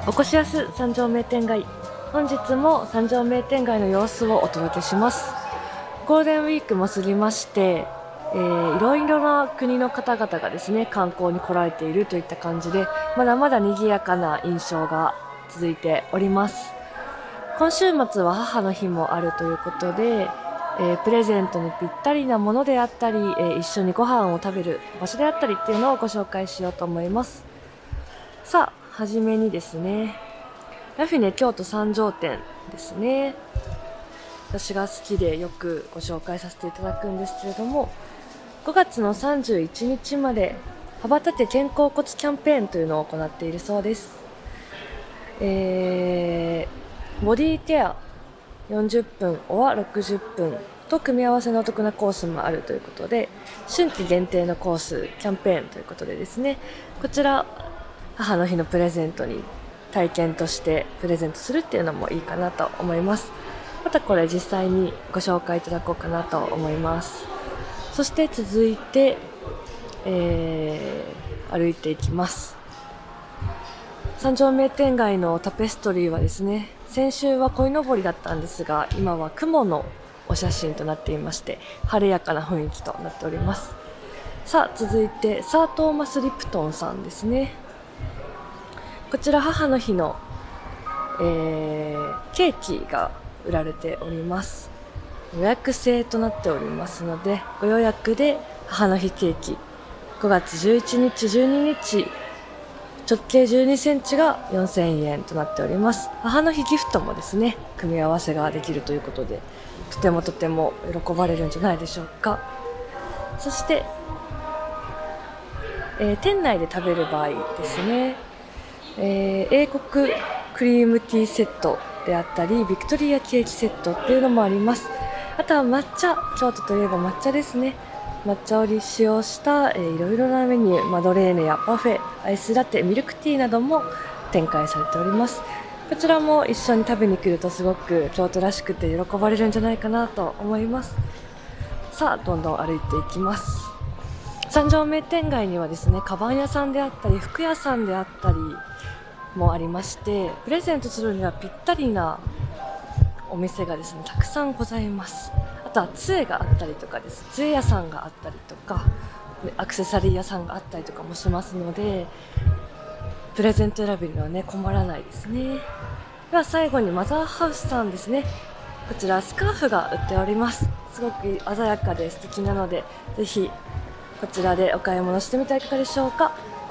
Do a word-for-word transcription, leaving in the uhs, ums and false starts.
おこしやす三条名店街、本日も三条名店街の様子をお届けします。ゴールデンウィークも過ぎまして、えー、いろいろな国の方々がですね観光に来られているといった感じで、まだまだ賑やかな印象が続いております。今週末は母の日もあるということで、えー、プレゼントにぴったりなものであったり、えー、一緒にご飯を食べる場所であったりっていうのをご紹介しようと思います。さあ、はじめにですね、ラフィネ京都三条店ですね。私が好きでよくご紹介させていただくんですけれども、ごがつのさんじゅういちにちまで羽ばたけ肩甲骨キャンペーンというのを行っているそうです。えー、ボディケアよんじゅっぷん、オアろくじゅっぷんと組み合わせのお得なコースもあるということで、春季限定のコースキャンペーンということでですね、こちら母の日のプレゼントに体験としてプレゼントするっていうのもいいかなと思います。またこれ実際にご紹介いただこうかなと思います。そして続いて、えー、歩いていきます。三条名店街のタペストリーはですね、先週は鯉のぼりだったんですが、今は雲のお写真となっていまして、晴れやかな雰囲気となっております。さあ続いてサートーマス・リプトンさんですね。こちら母の日の、えー、ケーキが売られております。予約制となっておりますので、ご予約で母の日ケーキごがつじゅういちにちじゅうににち直径じゅうにセンチがよんせんえんとなっております。母の日ギフトもですね組み合わせができるということで、とてもとても喜ばれるんじゃないでしょうか。そして、えー、店内で食べる場合ですね、えー、英国クリームティーセットであったりビクトリアケーキセットっていうのもあります。あとは抹茶、京都といえば抹茶ですね。抹茶を使用した、えー、いろいろなメニュー、マドレーヌやパフェ、アイスラテ、ミルクティーなども展開されております。こちらも一緒に食べに来るとすごく京都らしくて喜ばれるんじゃないかなと思います。さあどんどん歩いていきます。三条名店街にはですね、カバン屋さんであったり服屋さんであったりもありまして、プレゼントするにはぴったりなお店がですねたくさんございます。あとは杖があったりとかです、杖屋さんがあったりとかアクセサリー屋さんがあったりとかもしますので、プレゼント選びにはね困らないですね。では最後にマザーハウスさんですね。こちらスカーフが売っております。すごく鮮やかで素敵なので、ぜひこちらでお買い物してみてはいかがでしょうか。